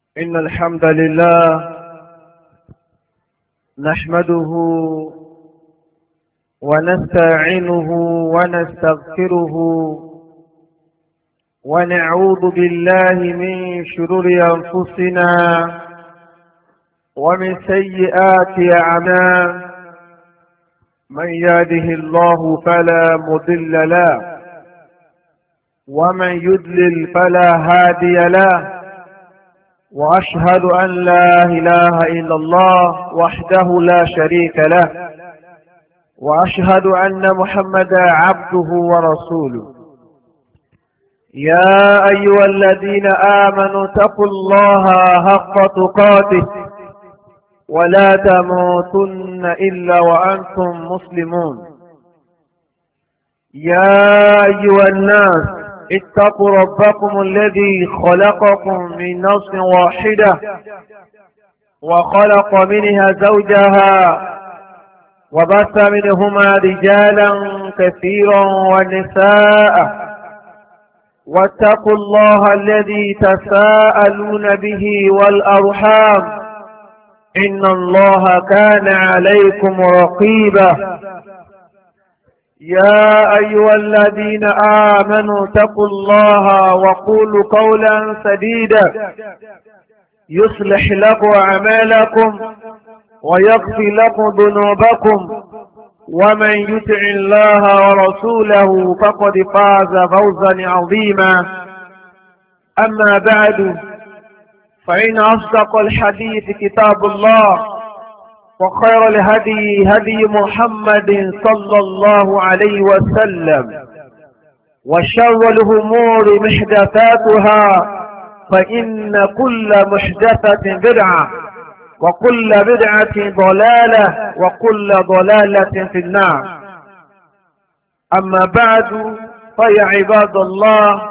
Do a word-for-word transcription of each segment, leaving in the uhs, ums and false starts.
إن الحمد لله نحمده ونستعينه ونستغفره ونعوذ بالله من شرور أنفسنا ومن سيئات أعمالنا. من يهده الله فلا مضل له ومن يضلل فلا هادي له، وأشهد أن لا إله إلا الله وحده لا شريك له، وأشهد أن محمدا عبده ورسوله. يا أيها الذين آمنوا اتقوا الله حق تقاته ولا تموتن إلا وأنتم مسلمون. يا أيها الناس اتقوا ربكم الذي خلقكم من نفس واحدة وخلق منها زوجها وبث منهما رجالا كثيرا ونساء، واتقوا الله الذي تساءلون به والأرحام إن الله كان عليكم رقيبا. يا أيها الذين آمنوا اتقوا الله وقولوا قولا سديدا يصلح لكم أعمالكم ويغفر لكم ذنوبكم، ومن يطع الله ورسوله فقد فاز فوزا عظيما. أما بعد، فإن أصدق الحديث كتاب الله، وخير الهدي هدي محمد صلى الله عليه وسلم، وشر الأمور محدثاتها، فإن كل محدثة بدعة وكل بدعة ضلالة وكل ضلالة في النار. أما بعد، فيا عباد الله،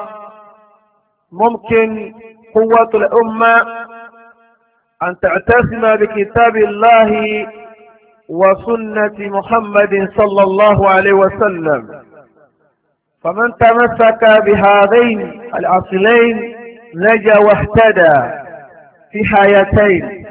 ممكن قوة الأمة أن تعتصم بكتاب الله وسنة محمد صلى الله عليه وسلم، فمن تمسك بهذين الأصلين نجا واهتدى في حياتين.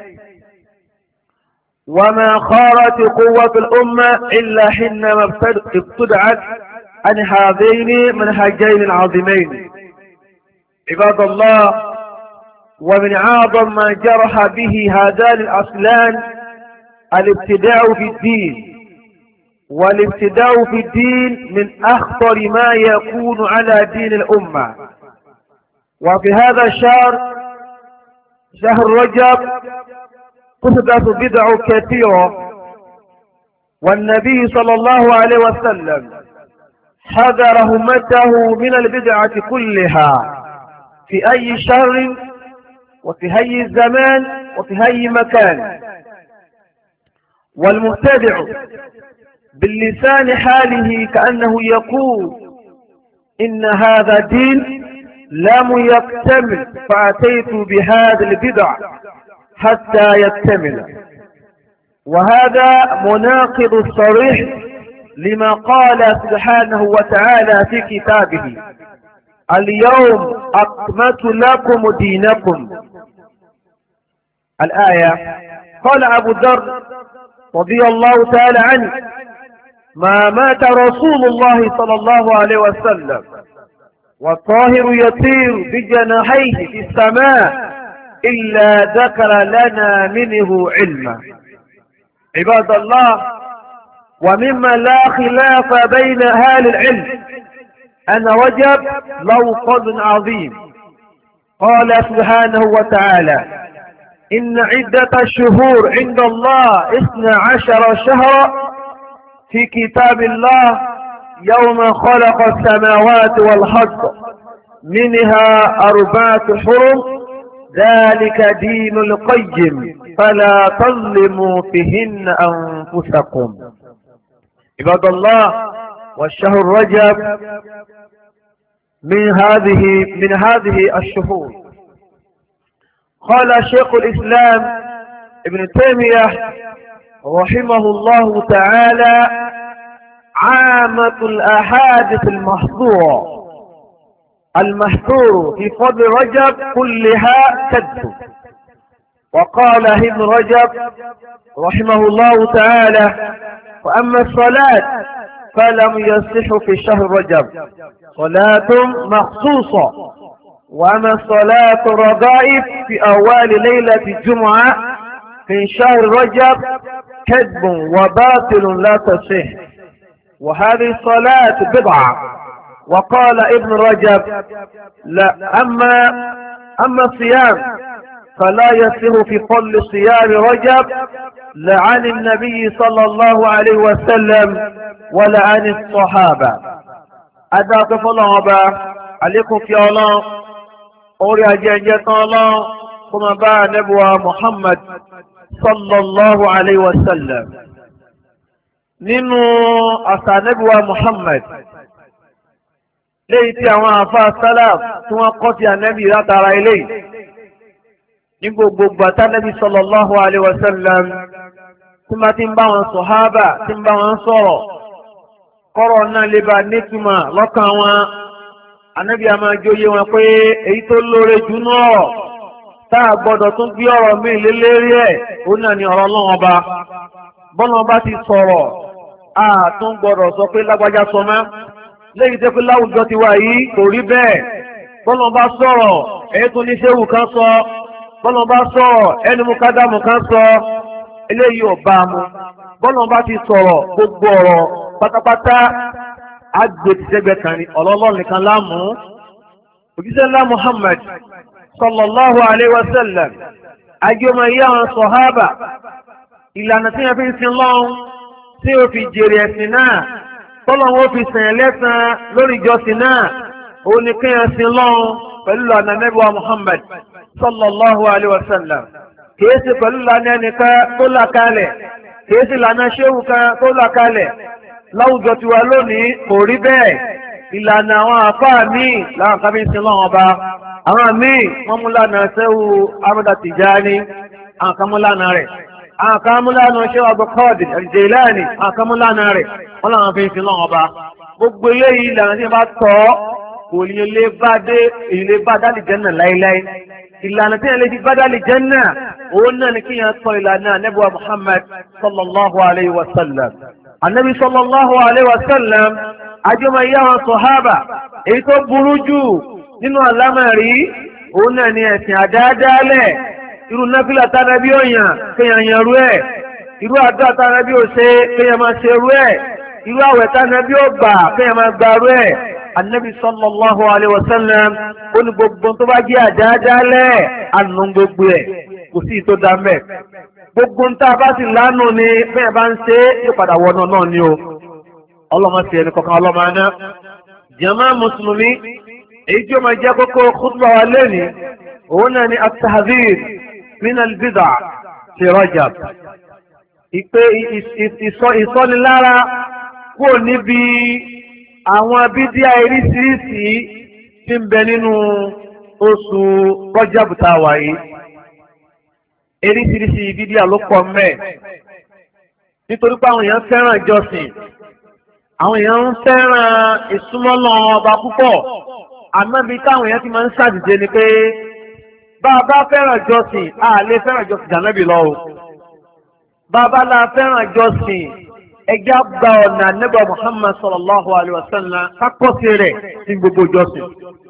وما خارت قوة الأمة إلا حينما ابتدعت عن هذين المنهجين العظيمين. عباد الله، ومن أعظم ما جرح به هذان الأصلان الابتداع في الدين، والابتداع في الدين من أخطر ما يكون على دين الأمة. وفي هذا الشهر، شهر رجب، تحدث بدع كثيرة، والنبي صلى الله عليه وسلم حذر أمته من البدعة كلها في أي شهر وفي أي زمان وفي أي مكان. والمبتدع باللسان حاله كأنه يقول إن هذا دين لم يكتمل فأتيت بهذا البدع حتى يكتمل. وهذا مناقض صريح لما قال سبحانه وتعالى في كتابه: اليوم أكملت لكم دينكم. الآية. قال أبو ذر رضي الله تعالى عنه: ما مات رسول الله صلى الله عليه وسلم والطاهر يطير بجناحيه في السماء إلا ذكر لنا منه علما. عباد الله، ومما لا خلاف بين أهل العلم أن رجب له فضل عظيم. قال سبحانه وتعالى: إن عدة الشهور عند الله اثنا عشر شهرا في كتاب الله يوم خلق السماوات والأرض منها أربعة حرم ذلك دين القيم فلا تظلموا فيهن أنفسكم. عباد الله، والشهر رجب من هذه من هذه الشهور. قال شيخ الإسلام ابن تيمية رحمه الله تعالى: عامة الأحاديث المحظورة المحظور في فضل رجب كلها كذب، وقال ابن رجب رحمه الله تعالى: وأما الصلاة فلم يصح في شهر رجب صلاة مخصوصة، وأما الصلاة الرغائب في أول ليلة الجمعة في شهر رجب كذب وباطل لا تصح، وهذه الصلاة بدعة. وقال ابن رجب: لا أما أما الصيام فلا يصح في كل صيام رجب لا عن النبي صلى الله عليه وسلم ولا عن الصحابة. أداك فالله عليكم في الله أولي أجيجة الله كما باع نبوة محمد صلى الله عليه وسلم. نينو أسا نبوة محمد ليتي أما أفا السلام ثم قطع النبي لا ترى إليه ní gbogbo bàtà Nabi sallallahu alaihi wasallam tí ma ti ń bá wọn sọ̀hábà tí ń bá wọn sọ̀rọ̀ kọ́rọ̀ náà lè bá nítumọ̀ lọ́kàn wọn. Ànábì a máa jóyé wọn pé èyí tó lóore jù náà tá a gbọ́dọ̀ tún gbé ọ̀rọ̀ mi lélẹ́rí ẹ̀ ó náà ní ọ̀rọ̀ Ọlọ́run ọba. bọ́lá ọba ti sọ̀rọ̀ a tún gbọ́dọ̀ sọ pé lágbájá sọ mọ́ lẹ́yìn tẹ́ pé láwùjọ ti wà yìí kò rí bẹ́ẹ̀. bọ́lá ọba sọ̀rọ̀ èyí tó ní ṣéwù kan sọ bọ́lọ̀ bá sọ̀rọ̀ ẹni mú kádàmù kan sọ eléyìí ò bá mu. bọ́lọ̀ bá ti sọ̀rọ̀ gbogbo ọ̀rọ̀ pátápátá agbètìsẹ́gbẹ̀ kan ní ọlọ́lọ́ nìkan láàmú. òjíṣẹ́ ńlá Muhammad sallallahu alayhi wa sallam agbẹ́mọ̀ iye àwọn sọ̀hábà ìlànà tí wọ́n fi ń sin lọ́hún tí ó fi jèrè ẹ̀sìn náà tọ́lọ̀ wọn fi sẹ̀yìn lẹ́sàn lórí ìjọsìn náà òun ni kéèyàn sin lọ́hún pẹ̀lú lọ́nà nẹ́bùwà Muhammad sallallahu alayhi wa sallam. kìí ṣe pẹ̀lú lànà ẹnìkan tó là kalẹ̀ kìí ṣe lànà ṣéwù kan tó là kalẹ̀. láwùjọ tiwa lónìí kò rí bẹ́ẹ̀. ìlànà àwọn àfáà míì làwọn kan fi ń sin lọ́wọ́ ọba. àwọn míì wọ́n mú lànà ṣéwù Ahmada Tijani, àwọn kan mú lànà rẹ̀. àwọn kan mú lànà ṣéwù Abdul Qadir Al-Jilani, àwọn kan mú lànà rẹ̀. wọ́n làwọn fi ń sin lọ́wọ́ ọba. gbogbo eléyìí ìlànà tí wọ́n bá tọ́ kò ní lè bá dé ilé bá dálì jẹ́nà láíláí. ìlànà tí wọ́n lè fi bá dálì jẹ́nà òun náà ni kí yẹn tọ́ ìlànà Ànábì wa Muhammad sallallahu alayhi wa sallam. Ànábì sallallahu alayhi wa sallam ajọ́mọ̀ ìyá wọn sọ̀hábà èyí tó burú jù nínú àlámọ̀rí òun náà ni ẹ̀sìn àdáadáalẹ̀. irú náfìlà tánàbí òyàn kéèyàn yan rú ẹ̀, irú àdúrà tánàbí òṣè kéèyàn máa ṣe rú ẹ̀, irú àwẹ̀ tánàbí ògbà kéèyàn máa gbà rú ẹ̀. Annabi sallallahu alaihi wasallam ó ní gbogbo tó bá jẹ́ àdáadáalẹ̀ ànú gbogbo ẹ̀ kò sí tó dá mẹ́. gbogbo ń tá a bá sì lánà ni bẹ́ẹ̀ bá ń ṣe yóò padà wọnà náà ni o. ọlọ́mọ sí ẹni kankan ọlọ́mọ aná. jàmá mùsùlùmí èyí tí ó máa jẹ́ kókó khutba wa lẹ́ni òun náà ni at-tahdhir min al-bid'ah fi Rajab. ìpè ìsọ́nilára kúrò níbi àwọn bídíà eríṣiríṣi tí ń bẹ nínú oṣù Rajab tá a wà yìí. eríṣiríṣi bídíà ló pọ̀ mẹ́ nítorí pé àwọn èèyàn fẹ́ràn ìjọsìn, àwọn èèyàn ń fẹ́ràn ìsúnmọ́lọ́ ọba púpọ̀. àmọ́ bí táwọn èèyàn ti máa ń ṣàdìde ni pé bá a bá fẹ́ràn ìjọsìn a lè fẹ́ràn ìjọsìn jànábì lọ o. bá a bá la fẹ́ràn ìjọsìn ẹjá gba ọ̀nà Ànábì Muhammad sallallahu alayhi wa sallam kákọ́sí rẹ̀ ní gbogbo ìjọsìn.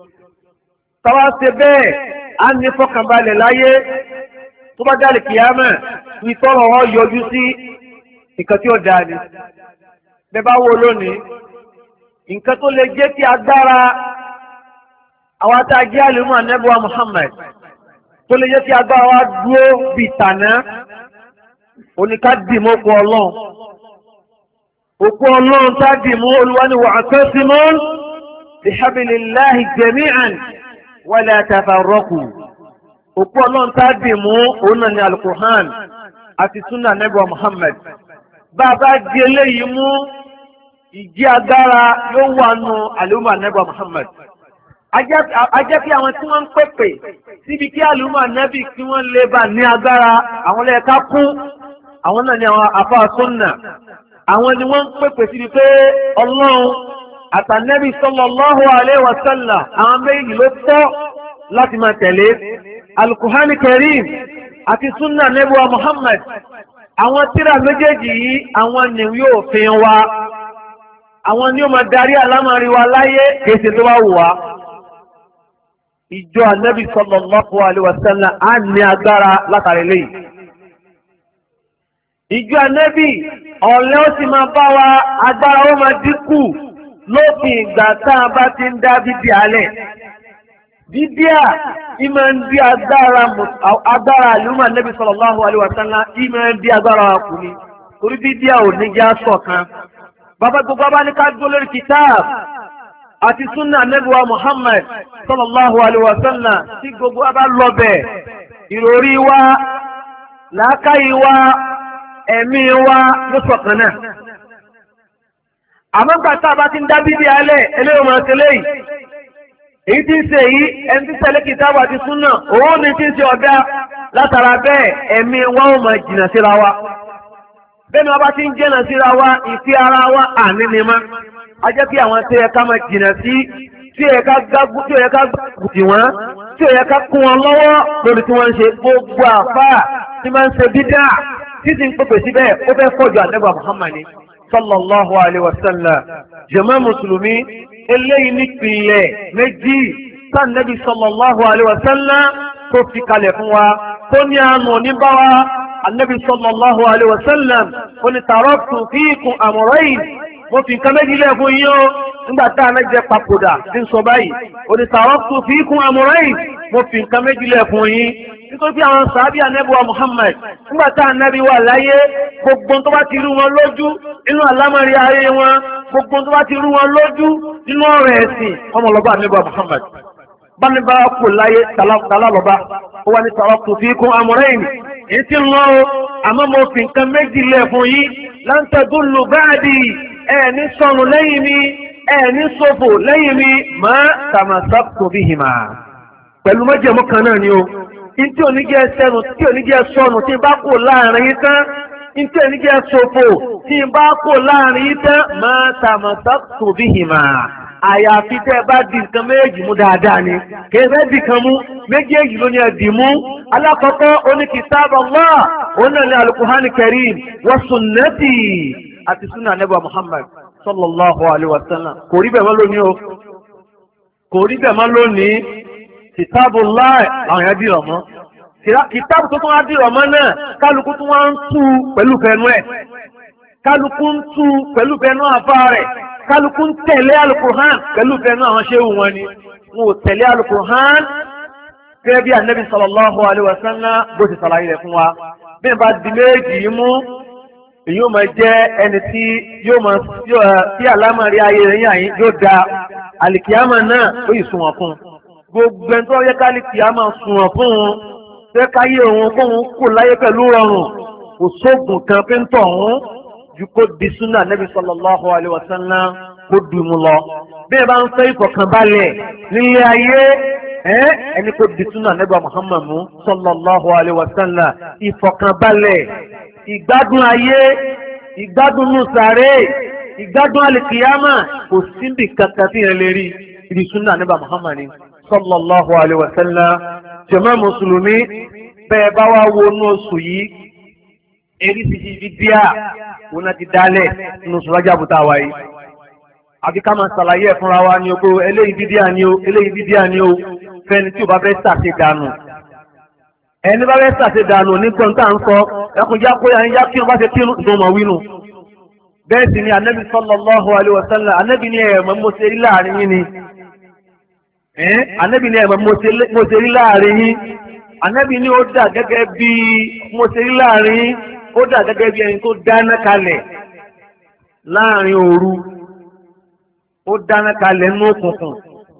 tàwa ṣe bẹ́ẹ̀ á ní fọkànbalẹ̀ láyé tó bá dálé kìyàmà ní tọ́rọ̀ wọn yọjú sí nǹkan tí ó dáa ni. bẹ́ẹ̀ bá wo lónìí nǹkan tó lè jẹ́ kí agbára àwọn àtàjẹ́ àlùmọ́ Ànábì Muhammad tó lè jẹ́ kí agbára wa dúró bí tànà oníkádìmọ́kọ ọlọ́run. òkú ọlọ́run táàdì mú Olúwa ní wa'tasimu bihablillahi jami'an wala tafarraqu. òkú ọlọ́run táàdì mú òun náà ní Al-Qur'an àti súnà Ànábì Muhammad. bá a bá di eléyìí mú ìjí agbára yóò wà nù àlùmọ́ Ànábì Muhammad. ajẹ́ kí àwọn tí wọ́n ń pèpè síbi kí àlùmọ́ Ànábì kí wọ́n lè bá ní agbára àwọn lẹ́ẹ̀ká kún àwọn náà ní àwọn àfáà súnà. àwọn ni wọ́n ń pèpè síbi pé ọlọ́run àtànẹ́bí sallallahu alaihi wa sallam àwọn méjì ló tọ́ láti máa tẹ̀lé. Al-Qur'an Karim àti súnà nẹ́bùwà Muhammad àwọn tírà méjèèjì yìí àwọn ni yóò fi wa àwọn ni ó máa darí àlámọ̀rí wa láyé kèsì tó bá wù wá. Ìjọ ànábì sallallahu alaihi wasallam á ní agbára látàrí lẹ́yìn. Ìjọ ànábì ọ̀lẹ́ ó sì máa bá wa agbára ó máa dínkù lópin ìgbà tá a bá ti ń dá bíbí alẹ̀. Bíbíà ìmọ̀ ń di agbára agbára àlùmọ̀ ànábì sallallahu alaihi wasallam ìmọ̀ ń di agbára wa kù ni. Torí bíbíà ò ní já ṣọ̀kan. Bàbá gbogbo abá ní ká dúró lórí kìtáàb àti súnà ànábì wa Muhammad sallallahu alaihi wasallam tí gbogbo abá lọ bẹ̀ ìròrí wa làákàyè wa ẹ̀mí wa ló ṣọ̀kan náà. Àmọ́ gbà tá a bá ti ń dá bíbí alẹ̀ eléyìí máa ṣe léyìí. Èyí tí ń ṣe yìí ẹni tí tẹ̀lé kìtáàbù àti súnà òun ni tí ń ṣe ọ̀dá látara bẹ́ẹ̀ ẹ̀mí wa ó máa jìnnà síra wa. Bẹ́ẹ̀ni wọ́n bá ti ń jìnnà síra wa ìfi ara wa àní ni má. A jẹ́ kí àwọn tí ó yẹ ká máa jìnnà sí tí ó yẹ ká gbágbó tí ó yẹ ká gbùtì wọ́n tí ó yẹ ká kún wọn lọ́wọ́ lórí tí wọ́n ń ṣe gbogbo àfáà tí máa ń ṣe bídà tí sì ń pèpè síbẹ̀ ó fẹ́ fọ́jú ànábì Muhammad sallallahu alaihi wasallam. Jàmáà mùsùlùmí eléyìí nípìnlẹ̀ méjì sànẹ́bí sallallahu alaihi wasallam tó fi kalẹ̀ fún wa tó ní àánú oníbáwá annabi sallallahu alaihi wasallam ó ní taraktu fiikum amrayn mo fi nǹkan méjì lẹ̀ fún yín o nígbà tá a mẹ́jẹ papòdà tí ń sọ báyìí ó ní taraktu fiikum amrayn mo fi nǹkan méjì lẹ̀ fún yín nítorí pé àwọn sàábì ànábì wa Muhammad nígbà tá ànábì wà láyé gbogbo tó bá ti rú wọn lójú nínú àlámọ̀rí ayé wọn gbogbo tó bá ti rú wọn lójú nínú ọ̀rọ̀ ẹ̀sìn ọmọlọ́ba ànábì wa Muhammad báni bá kò láyé tàlálọ́ba ó wà ní taraktu fiikum amrayn èyí tí ń lọ o àmọ́ mo fi nǹkan méjì lẹ̀ fún yín lan tadullu ba'di ẹ̀ ní sọnù lẹ́yìn mi ẹ̀ ní ṣòfò lẹ́yìn mi ma tamassaktu bihima pẹ̀lú májẹ̀mú kan náà ni o. Ntí oníjẹ́ sẹ́nu tí oníjẹ́ sọnù tí n bá kó láàrin yìí tán ntí oníjẹ́ ṣòfò tí n bá kó láàrin yìí tán máa tamassaktu bihima. Àyàfi tẹ́ ẹ bá di nǹkan méjì mú dáadáa ni kì í fẹ́ di kan mú méjèèjì ló ní ẹ dì mú. Alákọ̀ọ́kọ́ oní kitab Allah òun náà ní al-Qur'an al-Karim wa sunnati àti sunna Ànábì Muhammad sallallahu alaihi wasallam. Kò rí bẹ́ẹ̀ mọ́ lónìí o kò rí bẹ́ẹ̀ mọ́ lónìí. Kìtàbù láì àwọn èèyàn dìrọ̀ mọ́. Kìtàbù tó tún wá dìrọ̀ mọ́ náà kálukú tún wá ń tú pẹ̀lú fẹnu ẹ̀. Kálukú ń tú pẹ̀lú fẹnu àfá rẹ̀. Kálukú ń tẹ̀lé Al-Qur'an pẹ̀lú fẹnu àwọn ṣéhù wọn ni. Wọn ò tẹ̀lé Al-Qur'an gẹ́gẹ́ bí Ànábì sallallahu alaihi wasallam bó ti sàlàyé rẹ̀ fún wa. Bí bá di méjì yìí mú, èyí ó máa jẹ́ ẹni tí yóò máa tí àlámọ̀rí ayé rẹ̀ yàn yóò da àlìkìyámà náà ó yìí sunwọ̀n fún un. Gbogbo ẹni tó yẹ kálíkì á máa sunwọ̀n fún un fẹ́ káyé òun kóun kò láyé pẹ̀lú rọrùn kò sóògùn kan pé ń tọ̀ òun ju kó di súnà Nabi sallallahu alaihi wasallam kó dùn mú lọ. Bí ẹ bá ń fẹ́ ìfọ̀kànbalẹ̀ nílé ayé ẹni kó di súnà Nabi Muhammad sallallahu alaihi wasallam ìfọ̀kànbalẹ̀ ìgbádùn ayé ìgbádùn nùsàrè ìgbádùn alìkìyàmà kò síbi kankan tí yẹn lè rí ìdí súnà Nabi Muhammad sallallahu alaihi wasallam. Jàmá mùsùlùmí bẹ́ẹ̀ bá wá wo inú oṣù yìí èrí sì ti fi díà wọn náà ti dálẹ̀ nínú oṣù Rájàbù tá a wáyé. Àbí ká máa ṣàlàyé ẹ̀ fúnra wa ni o pé eléyìí dídíà ni o eléyìí dídíà ni o fẹ́ni tí o bá fẹ́ ṣàṣe dànù. Ẹni bá fẹ́ ṣàṣe dànù ní kọ́ńtà ń sọ ẹkùnjá kó yà ń yá kí wọ́n bá ṣe kí wọ́n mọ̀ wínú. Bẹ́ẹ̀ sì ni Ànábì sallallahu alaihi wasallam Ànábì ni ẹ̀mọ́ mo ṣe rí láàrin yín ni. Ànábì ni ẹ̀mọ́ mo ṣe rí láàrin yín. Ànábì ni ó dà gẹ́gẹ́ bí mo ṣe rí láàrin yín. Ó dà gẹ́gẹ́ bí ẹni tó dáná kalẹ̀ láàrin òru. Ó dáná kalẹ̀ nínú òkùnkùn.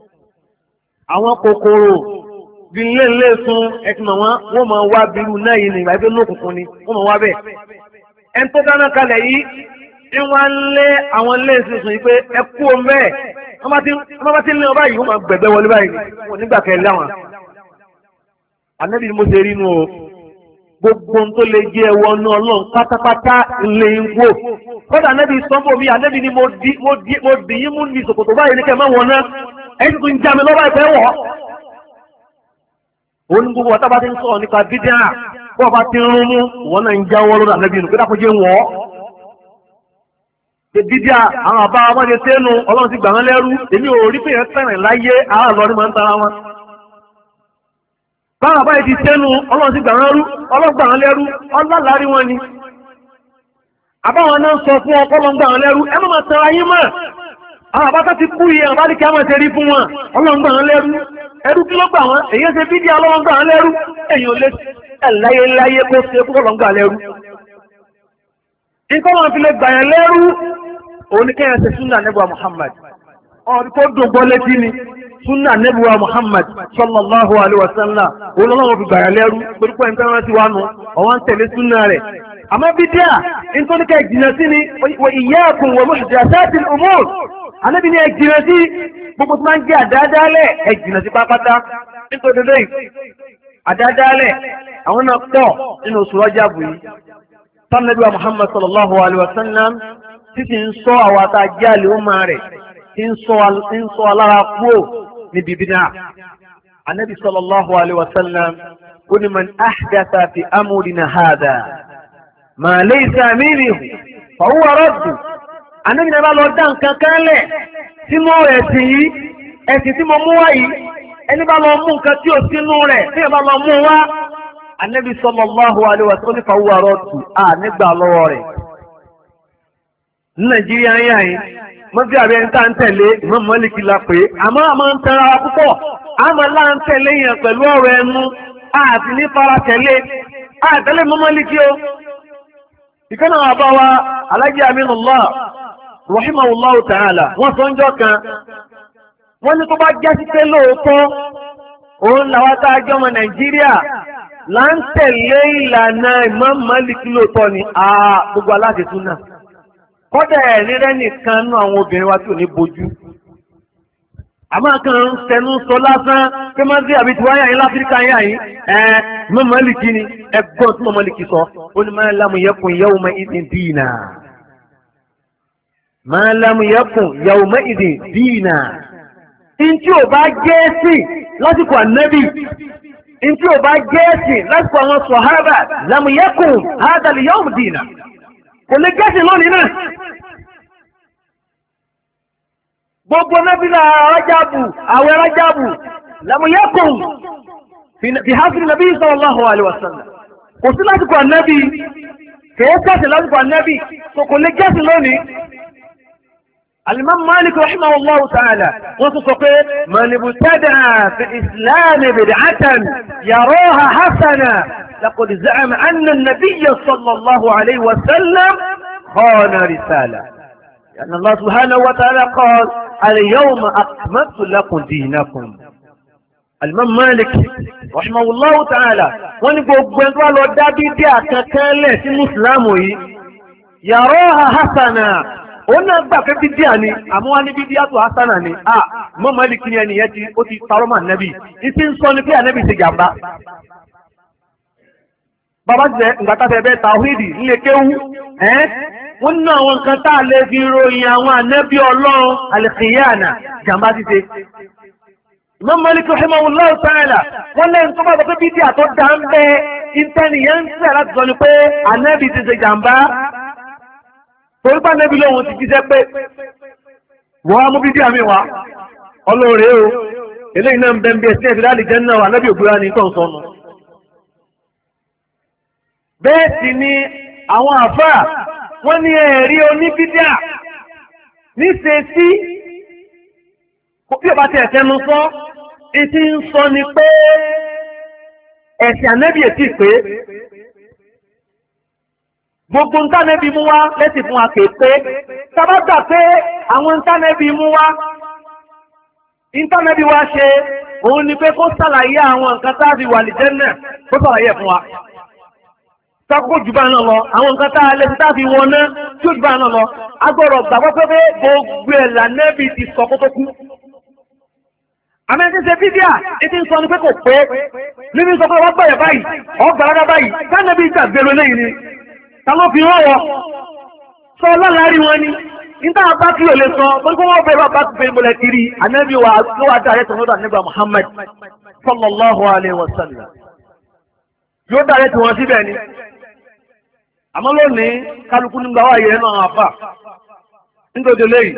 Àwọn kòkòrò bí ilé ilé sun ẹtùmọ̀ wọn wọ́n máa wá bírú náà yìí ní ìgbà pé nínú òkùnkùn ni wọ́n máa wá bẹ̀. Ẹni tó dáná kalẹ̀ yìí ń wá ń lé àwọn ilé ìsinsìn yìí pé ẹ kú o mẹ́ẹ̀. Wọ́n bá ti ń lé wọn báyìí wọ́n máa gbẹ̀gbẹ́ wọlé báyìí wọ́n nígbà kẹ́ láwọn. Ànábì ni mo ṣe rí nu o. Gbogbo tó lè jẹ́ ẹwọ́ náà Ọlọ́run pátápátá ilé ń wò. Kọ́dà Ànábì sọ́mbò mi, Ànábì ni mo dì yín mú ní ìsòkòtò báyìí ní kẹ́ máa wọ̀ náà. Ẹni tuntun ń já mi lọ́wọ́ ìfẹ́ wọ̀. Òun ní gbogbo ọ̀tá bá ti ń sọ̀rọ̀ nípa bídíà bọ́ọ̀ bá ti rún mú wọn náà ń jáwọ́ lọ́dọ̀ ànábì nù kí dákun jẹ́ wọ́n. dídí àwọn àbá wọn ṣe sẹ́nu ọlọ́run ti gbà wọ́n lẹ́rú èmi ò rí pé yẹn fẹ́ràn láyé àwọn àlọ́rí máa ń tara wọn. báwọn àbá yẹn ti sẹ́nu ọlọ́run ti gbà wọ́n rú ọlọ́run gbà wọ́n lẹ́rú ọlọ́lárí wọn ni. àbáwọn náà sọ fún ọkọ lọ́n gbà wọ́n lẹ́rú ẹ má máa tara yín mọ́. àwọn àbá tó ti kú yìí àbá ní kí á máa ṣe rí fún wọn ọlọ́run gbà wọ́n lẹ́rú ẹrú kí ló gbà wọ́n èyí ṣe fídíò ọlọ́run gbà wọ́n lẹ́rú èyàn lé láyé láyé kó ṣe kó lọ́n gbà lẹ́rú. nǹkan wọn fi lè gbà yẹn lẹ́rú òun ni kéèyàn ṣe súnà nẹ́bùwà Muhammad ọ̀rọ̀ tó dùn gbọ́ létí ni súnà nẹ́bùwà Muhammad sallallahu alayhi wa sallam òun lọ́wọ́ fi gbà yẹn lẹ́rú pẹ̀lú pé nǹkan wọn ti wá nu ọ̀wọ́n ń tẹ̀lé súnà rẹ̀. àmọ́ bídíà nítorí ká ìjìnà sí ni wa iyyakum wa muhdathatil umur ànábì ní ẹ jìnà sí gbogbo tó máa ń jẹ́ àdáadáalẹ̀ ẹ jìnà sí pápátá nítorí lẹ́yìn àdáadáalẹ̀ àwọn náà pọ̀ nínú oṣù Rájàbù yìí sanabi wa Muhammad sallallahu alayhi wa sallam títí ń sọ àwọn àtàjẹ́ àlè ọmọ rẹ̀ tí ń sọ alára kúrò ní bíbínà ànábì sallallahu alayhi wa sallam ó ní man ahdatha fi amrina hadha ma laysa minhu fa huwa radd ànábì náà bá lọ dá nǹkan kan lẹ̀ sínú ẹ̀sìn yìí ẹ̀sìn tí mo mú wá yìí ẹni bá lọ mú nǹkan tí ò sínú rẹ̀ tí ẹ bá lọ mú wá ànábì sallallahu alaihi wa sallam fa huwa raddu à nígbà lọ́wọ́ rẹ̀. ní nàìjíríà ń yà yín mo bí àbẹ ń tà ń tẹ̀lé Imam Málíkì la pé àmọ́ àmọ́ ń tẹ̀ra wa púpọ̀ àmọ́ là ń tẹ̀lé yẹn pẹ̀lú ọ̀rọ̀ ẹnu àti ní fara tẹ̀lé àtẹ̀lé Imam Málíkì o. ìkànnì àwọn àbá wa Alhaji Aminullah rahimahullahu ta'ala wọ́n sọ ń jọ kan wọ́n ní tó bá jásí pé lóòótọ́ òun làwọn tá a jẹ́ ọmọ nàìjíríà là ń tẹ̀lé ìlànà Imam Malik lóòótọ́ ni gbogbo aláṣẹ súnà kọ́dà ẹ̀rí rẹ̀ nìkan nú àwọn obìnrin wa tí ò ní bojú àmọ́ kan ń tẹnu sọ lásán pé máa ń dé àbí tiwáyà yín láfíríkà yín àyín ẹ̀ Imam Malik ni ẹgbọ́n tí Imam Malik sọ ó ní ma lam yakun yawma idin dina ma lam yakun yawma idin dina. Ntí ò bá gẹ́ẹ̀sì lásìkò ànábì, ntí ò bá gẹ́ẹ̀sì lásìkò àwọn sọ̀hábà, lam yakun hadha al-yawm dina. Kò lè gẹ́ẹ̀sì lónìí náà. Gbogbo nábìlà Rájàbù, àwẹ̀ Rájàbù, lam yakun fi hafi nàbí sallallahu alaihi wa sallam. Kò sí lásìkò ànábì, kèé gẹ́ẹ̀sì lásìkò ànábì, kò lè gẹ́ẹ̀sì lónìí. الإمام مالك رحمه الله تعالى وصف من ابتدع في الإسلام بدعة يراها حسنة لقد زعم أن النبي صلى الله عليه وسلم خان رسالة لأن الله سبحانه وتعالى قال اليوم أكملت لكم دينكم. الإمام مالك رحمه الله تعالى ونقول بنتوال ودابي ديا كالي في مسلمي يراها حسنة òun náà gbà pé bídíà ni àmọ́ wá ní bídíà tó hasana ni a mọ́ Málíkì ni ẹnìyẹn ti ó ti parọ́ mọ́ ànábì ìsí ń sọ ni pé ànábì ṣe jàmbá. bàbá ti sẹ nǹkan tá a fẹ́ bẹ́ẹ̀ tàwíìdì ńlẹ̀ kéwú ẹ́ wọ́n ní àwọn nǹkan tá a lè fi ròyìn àwọn ànábì ọlọ́run al-khiyana jàmbá ti ṣe. Imam Málíkì rahimahullahu ta'ala wọ́n lẹ́yìn tó bá sọ pé bídíà tó dá ń bẹ ìtẹ́nìyẹn ń sẹ̀ láti sọ ni pé ànábì ti ṣe jàmbá. torí bá nẹ́bí lóhun ti jíṣẹ́ pé wọ́n á mú bídí àmì wá ọlọ́rẹ̀ o eléyìí náà ń bẹ́ ń bí ẹsẹ̀ ìfìdá àlìjẹ́ náà wà nẹ́bí ògbúra ní tó ń sọnù. bẹ́ẹ̀ sì ni àwọn àfáà wọ́n ní ẹ̀rí oníbídíà níṣe sí bí ọba ti ẹ̀fẹ́ nu sọ etí ń sọ ni pé ẹ̀sìn ànẹ́bí ètí pé gbogbo ntánẹ́bí mú wá lẹ́sìn fún wa kè pé sábàgbà pé àwọn ntánẹ́bí mú wá ntánẹ́bí wá ṣe òun ni pé kó sàlàyé àwọn nǹkan tá a fi wà lìjẹ́ náà kó sàlàyé fún wa. sákòókò jù bá náà lọ àwọn nǹkan tá a lè fi tá a fi wọn ná tí ó jù bá náà lọ agbọ́dọ̀ gbàgbọ́ pé gbogbo ẹ̀ lànẹ́bí ti sọ kó tó kú. àmì ẹni tí ń ṣe fídíà ètí ń sọ ni pé kò pé níbi sọ pé wọ́n gbọ̀yẹ̀ báyìí ọ̀gbàràdà báyìí kánẹ́bí ìgbàgbé lẹ́yìn ni tàló fi rán wọ sọ lọ́lárí wọn ni nígbà bá kí o lè sọ bó kó wọ́n bẹ̀rẹ̀ bá bẹ̀rẹ̀ bọ̀lẹ̀ kiri ànábì wa ló wà dá ayẹ́tọ̀ lọ́dọ̀ ànábì Muhammad sallallahu alayhi wa sallam. yóò dàrẹ́ tí wọ́n síbẹ̀ ni àmọ́ lónìí kálukú nígbà wà yẹn náà àfà nítorí lẹ́yìn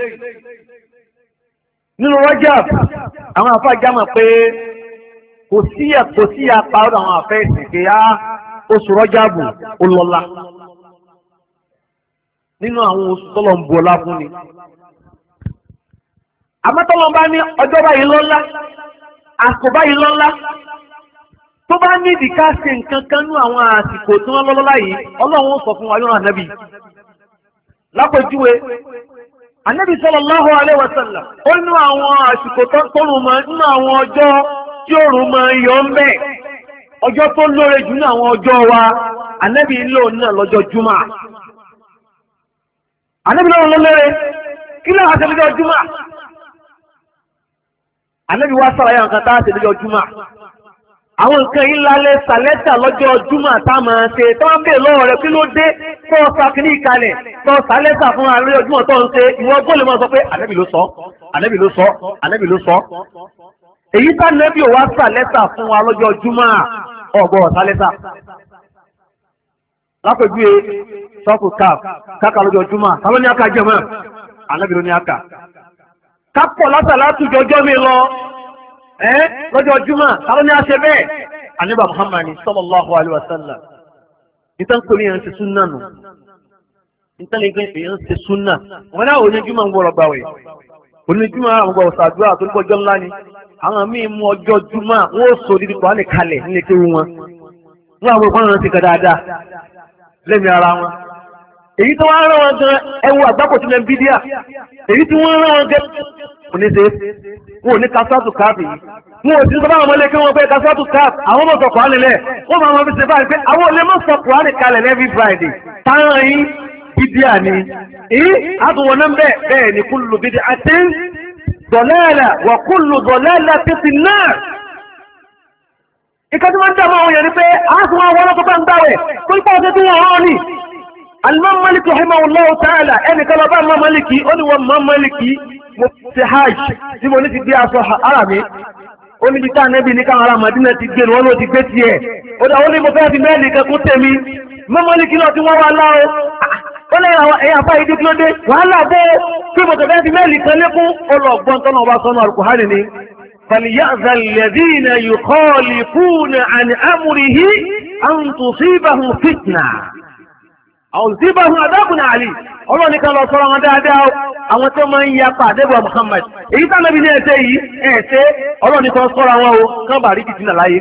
nínú Rajab àwọn àfà jámọ̀ pé kò sí kò sí apá ọ̀dọ̀ àwọn àfẹ́ ìsìnkè á oṣù Rajabu olọ́lá nínú àwọn oṣù tọ́lọ̀ ń bu ọlá fún ni àmọ́ tọ́lọ̀ bá ní ọjọ́ báyìí lọ́lá àsìkò báyìí lọ́lá tó bá ní ìdíkà ṣe nǹkan kan ní àwọn àsìkò tí wọ́n lọ́lọ́lá yìí Ọlọ́run sọ fún wa yóò ànábì lápèjúwe ànábì sallallahu alaihi wasallam ó ní àwọn àsìkò tọ́rùn mọ́ nínú àwọn ọjọ́ tí òòrùn máa yọ ń bẹ̀ ọjọ́ tó lóore jù ní àwọn ọjọ́ wa ànábì lò náà lọ́jọ́ júmọ́ ànábì lọ́run lọ́lẹ́rẹ́ kí ló àti lọ́jọ́ júmọ́ ànábì wá sọ̀rọ̀ yẹn nǹkan tá a ti lọ́jọ́ júmọ́ àwọn nǹkan yìí lálẹ́ sàlẹ́sà lọ́jọ́ júmọ́ tá a máa ṣe tó ń bè lọ́wọ́ rẹ̀ kí ló dé tó sa kìíní ìkalẹ̀ tó sàlẹ́sà fún àárẹ̀ ojúmọ́ tó ń ṣe ìwọ gbọ́dọ̀ máa sọ pé ànábì ló sọ ànábì ló sọ ànábì ló sọ èyí tá ànábì ò wá sàlẹ́sà fún wa lọ́jọ́ júmọ́ ọ̀gbọ́n sàlẹ́sà lápẹ̀jú e sọ́kù káf káka lọ́jọ́ júmọ́ táwọn ní aka jẹ́ mọ́ ànábì ló ní aka kápọ̀ látàlá tùjọjọ́ mi lọ ẹ́ lọ́jọ́ júmọ́ táwọn ní aṣẹ bẹ́ẹ̀ àníbà Muhammad sallallahu alaihi wasallam nítorí pé yẹn ń ṣe súnà nù nítorí pé yẹn ń ṣe súnà wọn náà oníjúmọ́ ń gbọ́rọ̀ gbàwẹ̀ oníjúmọ́ àwọn gbọ́rọ̀ sàdúrà tó ní kọjọ́ ńlá ni àwọn míì mú ọjọ́ júmọ́ wọn ó so dídí kọ́ kalẹ̀ nílé kéwú wọn wọn àwọn olùkọ́ náà ti kẹ́ dáadáa lẹ́mi ara wọn èyí tí wọ́n rán wọn gan ẹwọ àgbákò tí lẹ́m bídíà èyí tí wọ́n rán wọn gan kò ní ṣe wọn ò ní kasátù káàpì yìí wọn ò sí sọ báwọn ọmọlé kí wọ́n pé kasátù káàpì àwọn ọmọ sọkọ̀ ánilẹ̀ wọ́n máa wọn fi ṣe báyìí pé àwọn olè mọ̀ sọkọ̀ ánìkalẹ̀ every Friday táwọn yìí bídíà ni èyí àtúwọ̀n náà bẹ́ẹ̀ bẹ́ẹ̀ ni kullu bid'atin dalalah wa kullu dalalatin fin nar ìkàtí wọ́n ń dá àwọn èèyàn ní pé àásùn wọn wọ́n lọ́kọ́ bá ń dáwẹ̀ tó ń pàṣẹ tí wọ́n rán ní Al-Imam Malik rahimahullahu ta'ala ẹnìkan lọ bá Imam Maliki ó ní wọn Imam Maliki mo ti hajj tí mo ní ti gbé aṣọ ara mi ó níbi tá nẹ́bí ní káwọn ará Madina ti gbé wọn ló ti gbé tiẹ̀ ó dá ó ní mo fẹ́ fi mẹ́ẹ̀lì kẹ́kún tèmi Imam Maliki náà tí wọ́n wá láwọ́ ó lẹ́yìn àwọn ẹ̀yà afá ìdí kí ló dé wàhálà bó kí mo tẹ̀fẹ́ fi mẹ́ẹ̀lì kan lékún ó lọ gbọ́n tọ́nà ọba sọ́nà Al-Qur'ani ni فليأذن الذين يخالفون عن أمره أن تصيبهم فتنة أو يصيبهم عذاب عليم الله نكال الله صلى الله عليه وسلم àwọn tó máa ń yapa àdébọ̀ Muhammad èyí tá nàbí ní ẹsẹ̀ yìí ẹ̀ẹ́sẹ̀ ọlọ́ni kan sọ́ra wọn o kán bá rí fìtínà láyé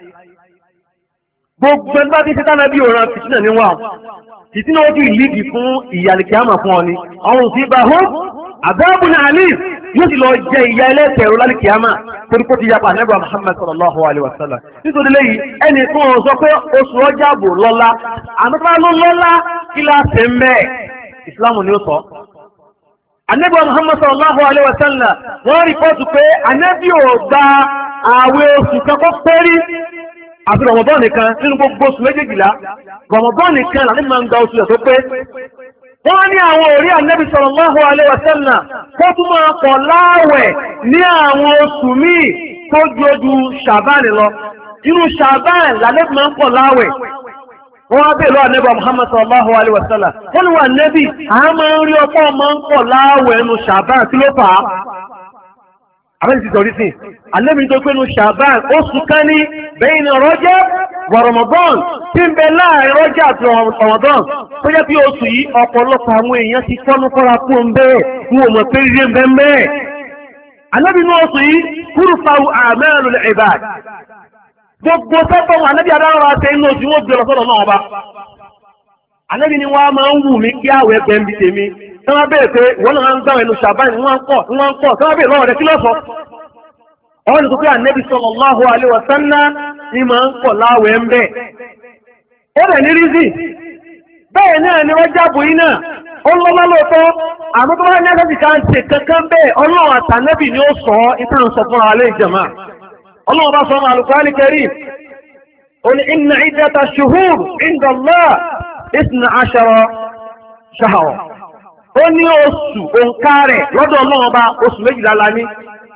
gbogbo ẹgbẹ́ tí ṣetán nàbí òran fìtínà ní wọn fìtínà ó ti lídì fún ìyàlìkíámà fún ọ ni àwọn òsì bá hó àbábùn àlìm yóò sì lọ jẹ ìyá ẹlẹ́tẹ̀ẹ̀rọ lálìkíámà torí kó ti yapa àdébọ̀ Muhammad sallallahu alaihi wasallam nítorí lẹ́yìn ẹnì kan sọ pé oṣù Rọ́jàbù lọ́lá àmọ́ tó bá ló lọ́lá kí láti ń bẹ́ẹ̀ ìsìlámù ni ó sọ. Ànábì Muhammad sallallahu alaihi wasallam wọ́n rìpọ́tù pé ànábì ò gba ààwẹ̀ oṣù kankan pẹ́rí àti Ramadan nìkan nínú gbogbo oṣù méjèèjìlá Ramadan nìkan láti máa ń gba oṣù ẹ̀ tó pé. Wọ́n ní àwọn orí ànábì sallallahu alaihi wasallam kó tún máa pọ̀ láàwẹ̀ ní àwọn oṣù míì tó jojú Ṣàbáànì lọ. Inú Ṣàbáànì làlẹ́ máa ń pọ̀ láàwẹ̀. Wọ́n wá bèèrè lọ́wọ́ Ànábì Muhammad sallallahu alaihi wasallam. Wọ́n ní wà nẹ́bì, a máa ń rí ọpọ́ máa ń pọ̀ láàwẹ̀ ẹnu Ṣàbáàn tí ló fà á. Àbẹ́ni ti sọ̀rí sí. Ànábì tó pé nu Ṣàbáàn, oṣù kan ní bayna Rajab wa Ramadan tí ń bẹ láàrin Rajab àti Ramadan. Tó jẹ́ bí oṣù yìí ọ̀pọ̀lọpọ̀ àwọn èèyàn ti fọ́nú fọ́ra kú ń bẹ́ẹ̀, wọn ò mọ̀ pé rí ń bẹ́ẹ̀ mẹ́ẹ̀. Ànábì ní oṣù yìí turfa'u a'malul ibad. Gbogbo sẹ́fọ́ wọn ànábì adára ṣe inú oṣù wọn gbèrò sọ́dọ̀ náà ọba. Ànábì ni wọ́n máa ń wù mí kí àwẹ̀ ẹgbẹ́ ń bi tèmi. Tí wọ́n bèèrè pé wọ́n náà ń gbàwẹ̀ ní Ṣàbáàn ní wọ́n ń pọ̀ ní wọ́n ń pọ̀ tí wọ́n bèèrè lọ́wọ́ rẹ̀ kí ló sọ. Ọ̀rọ̀ ní sọ́kẹ́ ànábì sallallahu alaihi wasallam ni máa ń pọ̀ láwẹ̀ ń bẹ̀. Ó rẹ̀ ní rízì. Bẹ́ẹ̀ náà ni wọ́n jábọ̀ yín náà. Ó ń lọ́lá lóòótọ́. Àmọ́ tó bá ní ẹgbẹ́ kan ṣe kankan bẹ́ẹ̀ Ọlọ́run àtànábì ni ó sọ ìtàn sọ fún alẹ́ ìjàmá. الله بصر على القرآن الكريم قل إن عدة الشهور عند الله اثنا عشر شهرا ó ní oṣù òǹkà rẹ̀ lọ́dọ̀ Ọlọ́run Ọba oṣù méjìlá la ní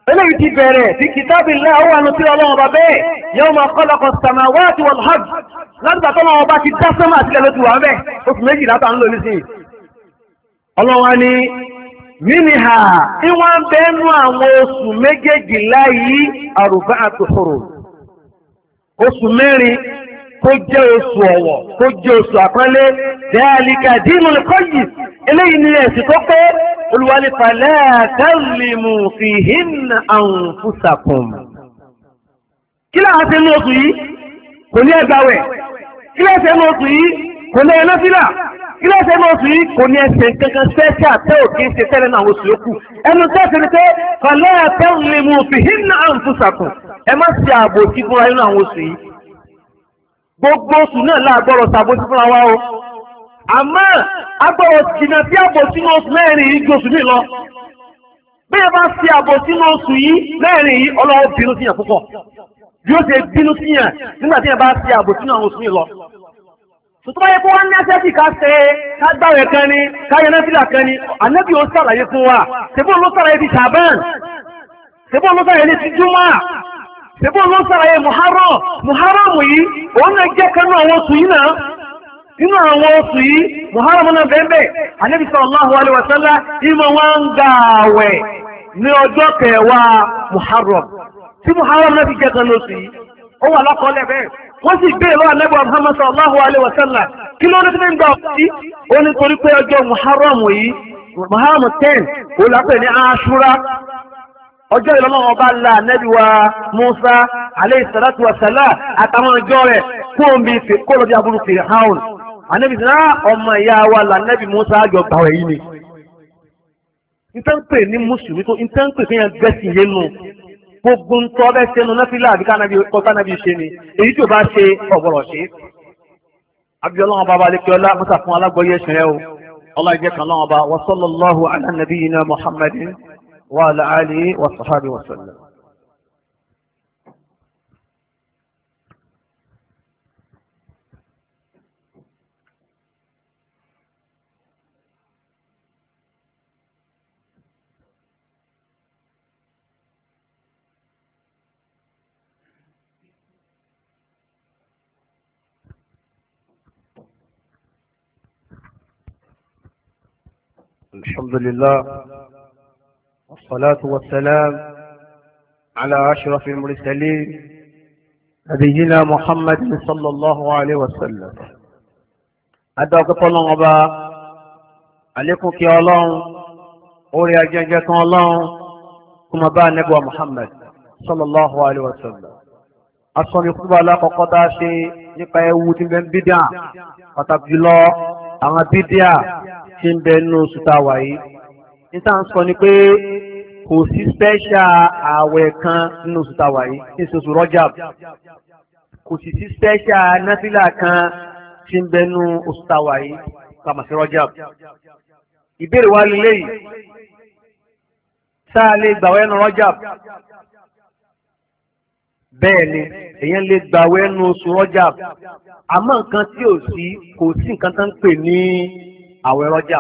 eléyìí ti bẹ̀rẹ̀ sí kitabillah àwọn àna tí ọlọ́run ọba bẹ́ẹ̀ yawma khalaqa as-samawati wal-ard látìgbà tó ọlọ́run ọba ti dá sánmà àti ilẹ̀ ló ti wà ń bẹ̀ oṣù méjìlá tá ń lò nísìnyí. ọlọ́run wa ní minha ìwọ̀n bẹ́ẹ̀nu àwọn oṣù méjèèjìlá yìí arba'atu hurum oṣù mẹ́rin tó jẹ́ oṣù ọ̀wọ̀ tó jẹ́ oṣù àpọ́nlé dhalika dinul qayyim eléyìí ni ẹ̀sìn tó pé olùwàlẹ̀ fala tazlimu fihinna anfusakum. kí láwọn ṣe ní oṣù yìí kò ní ẹgbàwẹ̀ kí láwọn ṣe ní oṣù yìí kò ní ẹnẹ́fílà kí láwọn ṣe ní oṣù yìí kò ní ẹsẹ̀ kankan special tẹ́ ò kí ń ṣe tẹ́lẹ̀ náà oṣù yòókù ẹnu tẹ́sí ni pé fala tazlimu fihinna anfusakum ẹ má ṣe àbòsí fúnra nínú àwọn oṣù yìí. gbogbo oṣù náà láàgbọ́rọ̀ ṣàbòsí fúnra wa o àmọ́ agbọ́rọ̀ jìnnà tí àbò sínú oṣù mẹ́rin yìí gbóṣù mí lọ bí ẹ bá ṣe àbò sínú oṣù yìí mẹ́rin yìí ọlọ́wọ́ bínú síyàn púpọ̀ bí ó ṣe bínú síyàn nígbà tí ẹ bá ṣe àbò sínú àwọn oṣù mí lọ. tuntun báyẹn kó wá ní ẹsẹ́sì ká ṣe ká gbàwẹ̀ kan ni ká yẹn náfìlà kan ni ànábì ó ṣàlàyé fún wa ṣèbó ló ṣàlàyé ti ṣàbán ṣèbó ló ṣàlàyé ti júmọ́ ṣèbó ló ṣàlàyé muharram muharram yìí òun náà jẹ́ kanú àwọn oṣù yìí náà nínú àwọn oṣù yìí muharram náà bẹ́ẹ̀ Ànábì sallallahu alaihi wasallam ìmọ̀ wọn ń gbà àwẹ̀ ní ọjọ́ kẹwàá muharram tí muharram náà ti jẹ́ kan lóṣù yìí ó wà lọ́kọ̀ọ́lẹ̀ bẹ́ẹ̀ wọ́n sì gbé lọ́wọ́ Ànábì Muhammad sallallahu alaihi wasallam kí ló ní tí ń gbà ọ̀sí ó ní torí pé ọjọ́ muharram yìí muharram ten ó lápẹ̀ ní Ashura ọjọ́ ìlọ́lọ́wọ́ bá la Ànábì wa Musa alayhi salatu wa salam àtàwọn ọjọ́ rẹ̀ kó omi kó lọ bí aburú Fir'aun Ànábì sọ ọmọ ìyá wa là Ànábì Musa àjọ gbàwẹ̀ yìí ni. nǹkan pè ní mùsùlùmí tó nǹkan pè fún yẹn gbẹ́sìn yé nu gbogbo ntọ́ bẹ́ẹ̀ sẹ́nu náfìlà àbí kánábì ṣe ni èyí tí o bá ṣe ọ̀gbọ̀rọ̀ ṣe. abiola wọn bàbá alekiola musa fún alágbọ̀yé ẹ̀sìn rẹ o ọlọ́ọ̀jẹ̀ kan náà ọba wa sallallahu ala nabiyyina Muhammadin wa ala alihi wa sahbihi wa sallam. الحمد لله والصلاة والسلام على أشرف المرسلين نبينا محمد صلى الله عليه وسلم أدعوك طلعوا أبا عليكم كي الله أولي أجنجة الله كما با نبوة محمد صلى الله عليه وسلم أصلا يخطب على قطاشي يقى يوتي من بدع قطب الله أنا بدع tí ń bẹ nínú oṣù tá a wà yìí níta ń sọ ni pé kò sí special ààwẹ̀ kan nínú oṣù tá a wà yìí ní oṣù Rajab kò sì sí special náfìlà kan tí ń bẹ nínú oṣù tá a wà yìí kàmá sí Rajab. ìbéèrè wa lè léyìí sáà lè gbàwẹ̀ nínú Rajab bẹ́ẹ̀ ni èèyàn lè gbàwẹ̀ nínú oṣù Rajab àmọ́ nǹkan tí ò sí kò sí nǹkan tó ń pè ní àwẹ̀ Rajab.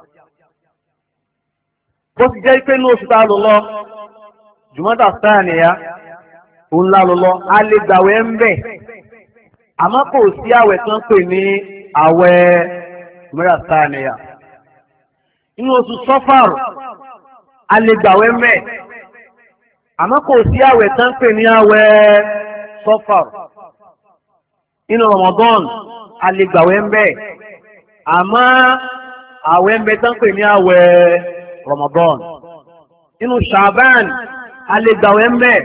bó ti jẹ́ pé ní oṣù tá a lò lọ Jumada Thaniya òun la lò lọ a lè gbàwẹ̀ ń bẹ̀ àmọ́ kò sí àwẹ̀ tó ń pè ní àwẹ̀ Jumada Thaniya. inú oṣù Safar a lè gbàwẹ̀ ń bẹ̀ àmọ́ kò sí àwẹ̀ tó ń pè ní àwẹ̀ Safar. inú Ramadan a lè gbàwẹ̀ ń bẹ̀ àmọ́ àwẹ̀ ń bẹ tán pè ní àwẹ̀ Ramadan. inú Sha'ban a lè gbàwẹ̀ ń bẹ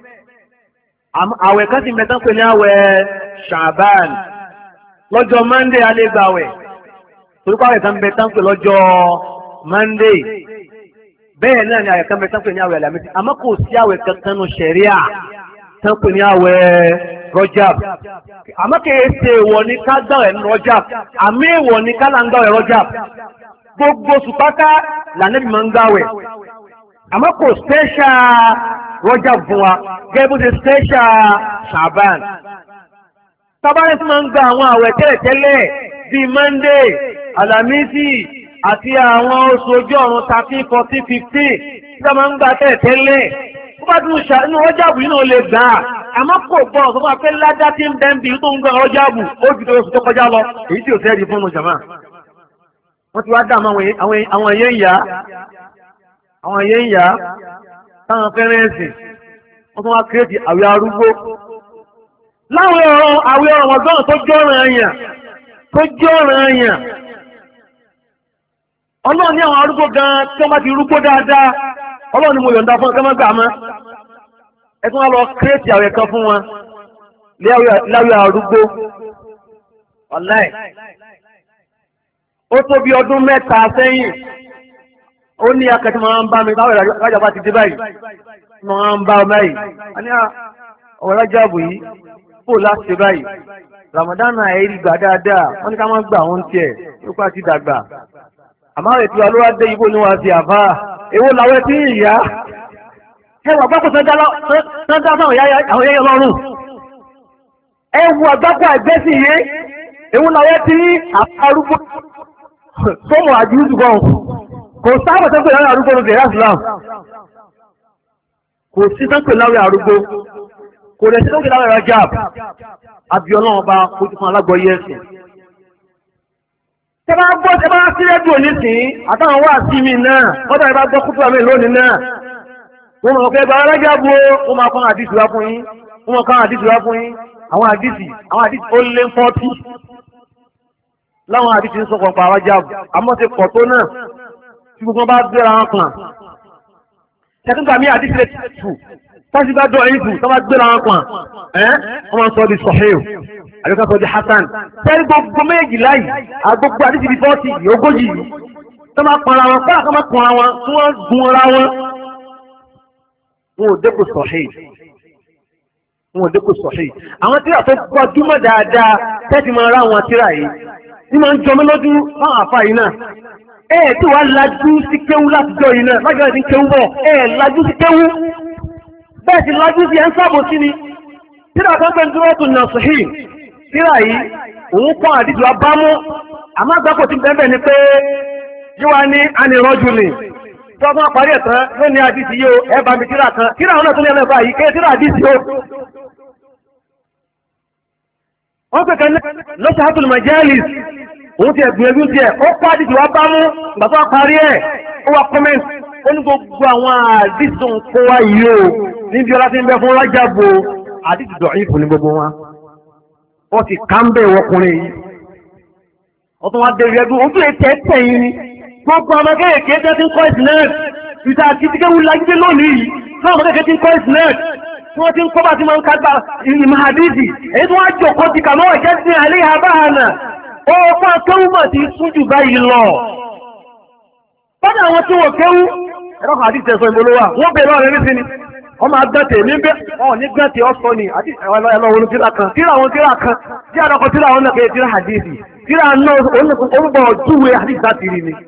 àwẹ̀ kan sì ń bẹ tán pè ní àwẹ̀ Sha'ban. lọ́jọ́ Monday a lè gbàwẹ̀ torípé àwẹ̀ kan ń bẹ tán pè lọ́jọ́ Monday bẹ́ẹ̀ náà ni àwẹ̀ kan ń bẹ tán pè ní àwẹ̀ Alamisi àmọ́ kò sí àwẹ̀ kankan nù ṣẹ̀ríà tán pè ní àwẹ̀ Rajab. àmọ́ kìí ṣe èèwọ̀ ní ká gbàwẹ̀ ní Rajab àmì èèwọ̀ ní ká là ń gbàwẹ̀ Rajab. gbogbo sùpáká lànàbì máa ń gbàwẹ̀ àmọ́ kò special Rajab fún wa gẹ́gẹ́ bó ṣe special Sha'ban. tábàlẹ̀ tí máa ń gba àwọn àwẹ̀ tẹ́lẹ̀tẹ́lẹ̀ bíi Monday Alamisi àti àwọn oṣù ojú ọ̀run thirteen fourteen fifteen tí wọ́n máa ń gba tẹ́lẹ̀tẹ́lẹ̀ ó bá dùn ṣà inú Rọ́jàbù yìí náà lè gbà á àmọ́ kò gbọ́ ọ̀sán fún wa pé ládá tí ń bẹ́ ń bi tó ń gbà Rọ́jàbù ó ju tó oṣù tó kọjá lọ èyí tí ò sẹ́ẹ̀dì fún un jàmá wọ́n ti wá dá àwọn ẹ̀yẹ́ ń yá àwọn ẹ̀yẹ́ ń yá táwọn fẹ́rẹ́ ẹ̀sìn wọ́n tún wá kírètì àwẹ̀ arúgbó láwọn ọ̀rọ̀ àwẹ̀ ọ̀rọ̀ ọ̀gbọ́n tó jọ́ràn ẹ̀yàn tó jọ́ràn ẹ̀yàn ọlọ́run ní àwọn arúgbó gan tí wọ́n bá ti rúgbó dáadáa ọlọ́run ni mo yọ̀ǹda fún ọkọ̀ mọ́gbà mọ́ ẹ tún wá lọ kírètì àwẹ̀ kan fún wọn láwẹ̀ arúgbó ọ̀láì ó tó bí ọdún mẹ́ta sẹ́yìn ó ní akẹ́tí máa ń bá mi táwọn ìrajà bá ti dé báyìí máa ń bá ọ báyìí a ní ọ̀rọ̀ Rájàbù yìí kó láti ṣe báyìí Ramadan àìrí gbà dáadáa wọ́n ní ká má gbà wọ́n tiẹ̀ nípa ti dàgbà àmọ́ àwọn ètò alówó dé ibo ni wọ́n ti àfá èwo làwọn ẹtí ìyá ẹwà gbáko sọ́dá fáwọn yẹ́yẹ́ ọlọ́run ẹwù àgbáko àgbẹ́sì yé èwo làwọn ẹtí arúgbó sọ́mọ̀ àjúrúdù gan kò sáàbọ̀ tó pè láwẹ̀ arúgbó ló bẹ̀rẹ̀ Islam kò sí tó pè láwẹ̀ arúgbó kò rẹ̀ sí tó pè láwẹ̀ Rajab abiola ọba kojú fún alágbọ̀ọ́yé ẹ̀sìn tẹ bá gbọ́ tẹ bá sí rédíò nísìnyí àtàwọn wà sí mi náà kọ́dà ẹ bá gbọ́ kútu àmì lónìí náà wọ́n mọ̀ pé ẹgbẹ́ Rajab wọ́n máa kọ́ àdìsí wá fún yín wọ́n máa kọ́ àdìsí wá fún yín àwọn àdìsí àwọn àdìsí ó lé fọ́tì láwọn àdìsí ń sọ̀kọ̀ pa Rajab àmọ́ ti pọ̀ tó náà tí gbogbo bá gbéra wọn kàn tẹkùnkà mi àdìsí lè tù tọ́sí bá dọ̀ ẹ̀yìn tù tọ́ bá gbéra wọn kàn ẹ́ wọ́n máa ń sọ di Sahih àbíká sọ di Hasan tẹ́lí gbogbo méjì láyìí àgbogbo àdìsí di fọ́tì ogójì yìí tọ́ máa pọnra wọn kọ́lá kọ́ máa pọnra wọn tí wọ́n gun ra wọn wọn ò dẹ́kun Sahih wọn ò dẹ́kun Sahih àwọn tíra tó gbajúmọ̀ dáadáa tẹ́tì máa ra àwọn tíra yìí ní máa ń jọmọ́ lójú fáwọn àfa yìí náà ẹ̀ tí wàá lajú sí kéwú látijọ́ yìí náà lájọ́ ìdí kéwú bọ̀ ẹ̀ lajú sí kéwú bẹ́ẹ̀ sì lajú sí ẹ̀ ń sábò sí ni tíra kan pẹ̀lú Duratul Nasihin tíra yìí òun kọ́ àdìjọ abámú àmọ́ àgbàpọ̀ tí bẹ́ẹ̀ ni pé yíwá ní anirọ́jú ni tí wọ́n bá parí ẹ̀tàn ló ní àdìsí yóò ẹ̀ bá mi tíra kan tíra àwọn náà tó ní ẹ̀mẹ́fà yìí ké tíra àdìsí yóò wọ́n pè kan Nasihatul Majalis òun ti ẹ̀gbìyànjú tiẹ̀ ó kọ́ àdìsí wa bámú ìgbà tó wá parí ẹ̀ ó wá kọ́mẹ́ǹtì ó ní gbogbo àwọn àdìsí tó ń kó wá yìí o níbi ọlá tí ń bẹ fún Rájàbù àdìsí dọ̀ífù ní gbogbo wọn wọ́n ti ká ń bẹ̀ wọkùnrin yìí wọ́n tún wá dé rẹ́dú ojú ètò ẹ̀tẹ̀ yìí ni gbogbo ọmọ kéèké tẹ́ ti ń kọ́ ìsìnẹ́ẹ̀t ìta àti ti kéwù lágbé lónìí yìí náà ọmọ kéèké ti ń kọ́ ìsìnẹ́ẹ̀t tí wọ́n ti ń kọ́ bá ti máa ń kágbá ìmọ̀ àdìsí èyí tí wọ́n á jòkó ti kà mọ́wọ́ jẹ́ sí àlẹ́ àbáhànà ó fún akéwù mọ̀ ti sún jù báyìí lọ. bọ́dà àwọn tí wọ́n kéwù ẹ̀rọ kan àdìsí ẹ̀sọ́ ìmọ̀lówà wọ́n bèèrè ọ̀rẹ́ nísìn ni ọmọ agbẹ́tẹ̀ ní bẹ́ ọ̀ ní gbẹ́tẹ̀ ọ̀sọ́ ni àti ẹ̀lọ́wọ́n tíra kan tíra àwọn tíra kan tí àdọ́kọ̀ tíra àwọn náà kéè tíra àdìsí tíra náà orúkọ júwe àdìsí láti rí ni.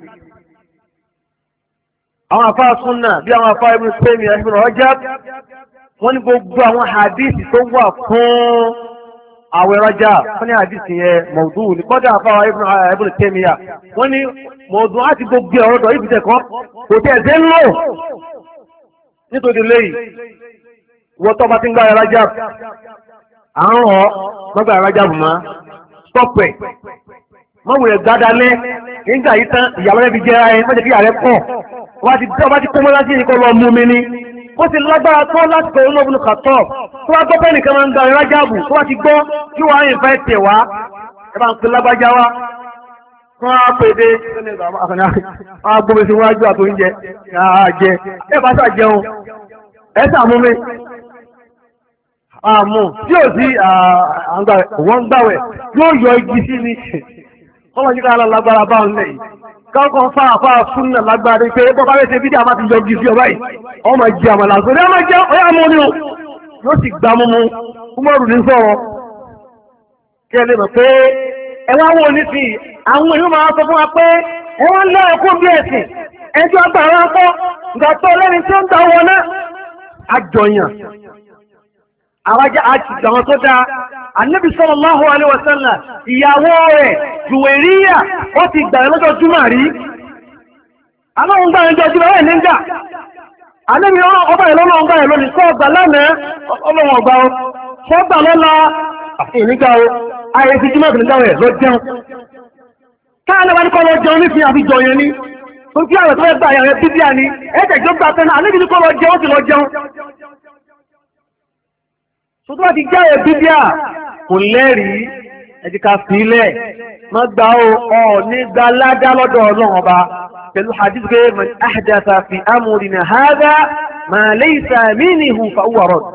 àwọn afá súnà bí àwọn afá Ibn Taymiyyah Ibn Rajab wọ́n ní gbogbo àwọn àdìsí tó wà fún àwẹ̀ Rajab wọ́n ní àdìsí yẹn mọ̀ọ́dún ní kọ́dà afá Ibn Taymiyyah wọ́n ní mọ̀ọ́dún láti gbogbo ọ̀rọ̀ dọ̀ ibùdó kan kò tẹ̀ ẹ̀ lò nítorí lẹ́yìn wọ́n tọ́ bá ti ń gbá Rajab àrùn ọ̀ mọ́gbà Rajab mọ́ stọ́pẹ̀ mọ́wùrẹ̀ gbádalẹ́ nígbà yìí tán ìyàwó rẹ̀ fi jẹ́ ara ẹ̀ mọ́jẹ̀ kí ààrẹ pọ̀ wọ́n ti tọ́ bá ti kọ́mọ́ láti ní kọ́ lọ mú mi ní ó ti lágbára tó láti kọ́ inú ọ̀bùnú kàtọ́ tó wá gbọ́ pẹ́ẹ́nì kan máa ń gba Rajab tó wá ti gbọ́ kí wọ́n á yìn fẹ́ tẹ̀ wá ẹ bá ń pe lágbájá wá wọ́n á pè dé wọ́n á gbómi sí wájú àtòúnjẹ àjẹ ẹ bá sà jẹun ẹ sàmú mi àmú tí ò sí wọ́n ń gbàwẹ̀ yóò yọ igi sí ni wọ́n máa ń ká lọ lágbára báwọn lẹ́yìn káwọn fà fà fún náà lágbára pé bọ́ bá rẹ̀ ṣe fídíò àmà ti yọ igi sí ọ báyìí ọmọ jẹ àmàlà àgbèrè ọmọ jẹ ọyá mú ni o yóò sì gbà mú mu Umaru ní sọ̀rọ̀ kí ẹ lè mọ̀ pé ẹ wá wọ nísìnyí àwọn èèyàn máa sọ fún wa pé ẹ wá ń lọ ẹ̀kọ́ bí ẹ̀sìn ẹjọ́ àgbà wọn kọ́ ìgbà tó lẹ́ni tí ó ń ta wọn náà àjọyàn àwọn ajá àjìgbà wọn tó dáa Ànábì sallallahu alaihi wasallam ìyàwó rẹ̀ Juwairiya wọ́n ti gbà lọ́jọ́ Jímọ̀ rí aláwọn gbà ẹjọ́ Jímọ̀ rẹ̀ nígbà àlẹ́bí ọba ìlọ́nà ọgbà ẹ̀ lónìí kọ́ ọgbà lánàá ọlọ́wọ̀n ọgbà ọ sọ́gbà lọ́la ìnígbà ọ ayé ti jímọ̀ ìpínlẹ̀ ẹ̀ lọ jẹun káà lẹ́wà ní kọ́ lọ jẹun ní fi àfijọ yẹn ní tó kí àwẹ̀ tó fẹ́ gbà yàrá bíbíà ni ẹ̀jẹ̀ tó gbà tẹ́lẹ̀ àlẹ́bí ní kọ́ lọ jẹun ó sì lọ jẹun tó bá ti jáwé bíbíà kò lẹ́rìí ẹ̀jẹ̀ ká sílẹ̀ má gbà ó ọ̀ ní gbà ládá lọ́dọ̀ ọlọ́run ọba pẹ̀lú hadith pé man ahdatha fi amrina hadha ma laysa minhu fa huwa radd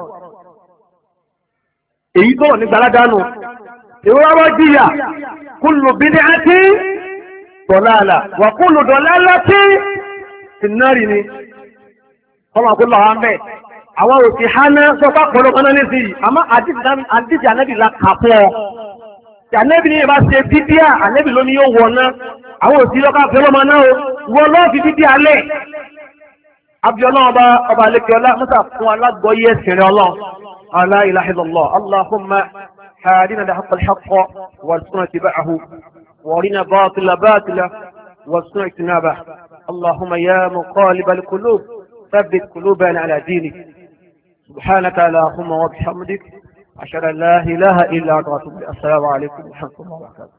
èyí tó ní gbaládánù ìwọ́rọ̀ jíyà kullu bid'ati dalala wa kullu dalalati finnari ni ọmọ àkúlọ àwọn mẹ́ àwọn òsì hánà sọpá pọ̀lọ́ kaná ní sí àmọ́ àdìsí ànẹ́bì la kàpọ̀ ànẹ́bì ní ìbá ṣe bíbíà ànẹ́bì ló ní yóò wọ̀ náà àwọn òsì lọ́kà fẹ́lọ́mọ náà wọ́n lọ́ọ́ fi bíbíà lẹ̀ abiola ọba ọba alekiola musa fún alágbọ̀yé ẹ̀sìn rẹ̀ ọlọ́run la ilaha illallah allahumma hadina lihaqq alhaqq warzuqna ittiba'ahu warina batila batila warzuqna ijtinabahu allahumma ya muqallib alqulub ثبت قلوبنا على دينك سبحانك اللهم وبحمدك أشهد أن لا إله إلا أنت السلام عليكم ورحمة الله وبركاته